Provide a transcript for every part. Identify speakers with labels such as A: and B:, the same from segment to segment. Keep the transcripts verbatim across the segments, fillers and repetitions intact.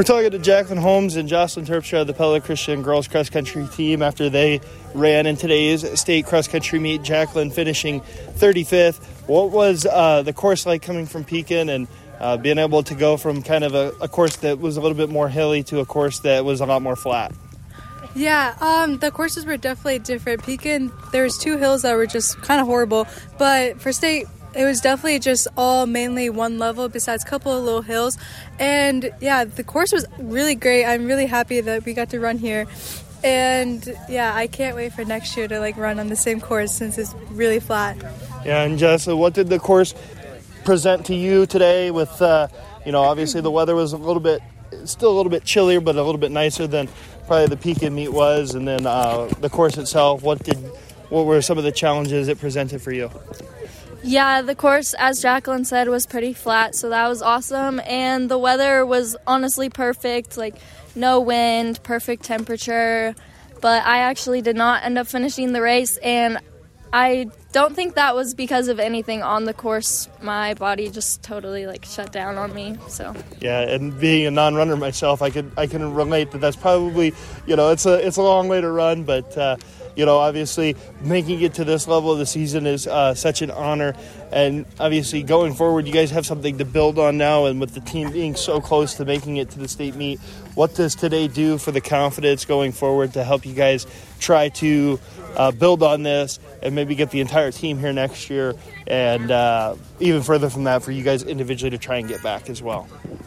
A: We're talking to Jacqueline Holmes and Jocelyn Terpstra of the Pella Christian girls cross country team after they ran in today's state cross country meet. Jacqueline finishing thirty-fifth. What was uh, the course like coming from Pekin and uh, being able to go from kind of a, a course that was a little bit more hilly to a course that was a lot more flat?
B: Yeah, um, the courses were definitely different. Pekin, there was two hills that were just kind of horrible, but for state, it was definitely just all mainly one level besides a couple of little hills. And yeah, the course was really great. I'm really happy that we got to run here. And yeah, I can't wait for next year to like run on the same course since it's really flat.
A: Yeah, and Jessa, what did the course present to you today with, uh, you know, obviously the weather was a little bit, still a little bit chillier, but a little bit nicer than probably the Pekin meet was. And then uh, the course itself, what did, what were some of the challenges it presented for you?
C: Yeah, the course, as Jacqueline said, was pretty flat, so that was awesome. And the weather was honestly perfect, like no wind, perfect temperature. But I actually did not end up finishing the race, and I don't think that was because of anything on the course. My body just totally like shut down on me. So
A: yeah, and being a non-runner myself, I could I can relate that that's probably, you know, it's a it's a long way to run, but uh, you know, obviously making it to this level of the season is uh, such an honor. And obviously going forward, you guys have something to build on now. And with the team being so close to making it to the state meet, what does today do for the confidence going forward to help you guys try to uh, build on this and maybe get the entire team here next year? And uh, even further from that, for you guys individually to try and get back as well?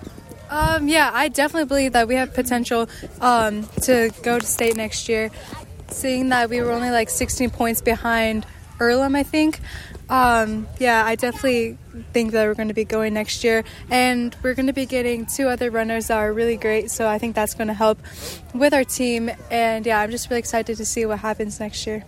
B: Um, yeah, I definitely believe that we have potential um, to go to state next year. Seeing that we were only like sixteen points behind Earlham, I think. Um, yeah, I definitely think that we're going to be going next year. And we're going to be getting two other runners that are really great. So I think that's going to help with our team. And yeah, I'm just really excited to see what happens next year.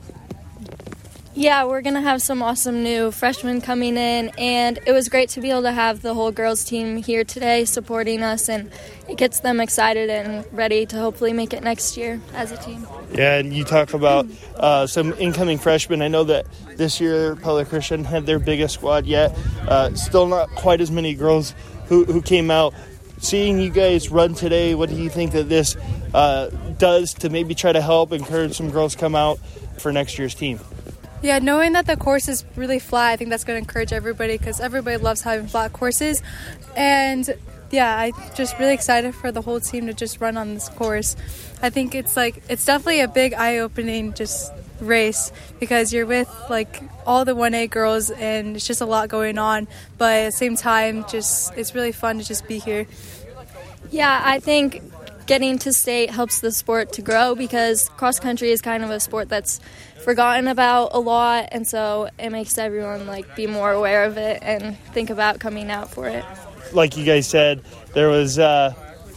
C: yeah, we're going to have some awesome new freshmen coming in, and it was great to be able to have the whole girls team here today supporting us, and it gets them excited and ready to hopefully make it next year as a team.
A: Yeah, and you talk about uh, some incoming freshmen. I know that this year Pella Christian had their biggest squad yet. Uh, still not quite as many girls who, who came out. Seeing you guys run today, what do you think that this uh, does to maybe try to help encourage some girls come out for next year's team?
B: Yeah, knowing that the course is really flat, I think that's going to encourage everybody because everybody loves having flat courses. And yeah, I'm just really excited for the whole team to just run on this course. I think it's like, it's definitely a big eye-opening just race because you're with like all the one A girls and it's just a lot going on. But at the same time, just it's really fun to just be here.
C: Yeah, I think getting to state helps the sport to grow because cross country is kind of a sport that's forgotten about a lot, and so it makes everyone like be more aware of it and think about coming out for it.
A: Like you guys said, there was uh,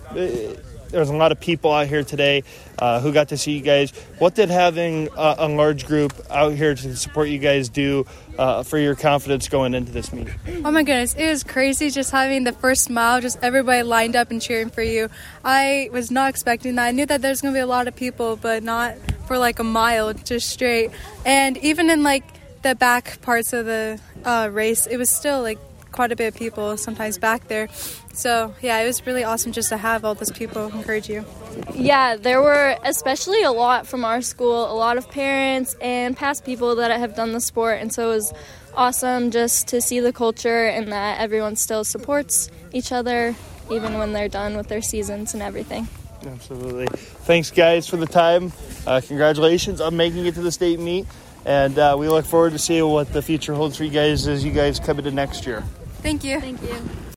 A: there was a lot of people out here today uh, who got to see you guys. What did having a, a large group out here to support you guys do uh, for your confidence going into this meet?
B: Oh my goodness, it was crazy just having the first mile, just everybody lined up and cheering for you. I was not expecting that. I knew that there's going to be a lot of people, but not for like a mile, just straight. And even in like the back parts of the uh, race, it was still like quite a bit of people sometimes back there. So yeah, it was really awesome just to have all those people encourage you.
C: Yeah, there were especially a lot from our school, a lot of parents and past people that have done the sport, and so it was awesome just to see the culture and that everyone still supports each other even when they're done with their seasons and everything.
A: Absolutely. Thanks, guys, for the time. Uh, congratulations on making it to the state meet, and uh, we look forward to seeing what the future holds for you guys as you guys come into next year.
B: Thank you.
C: Thank you.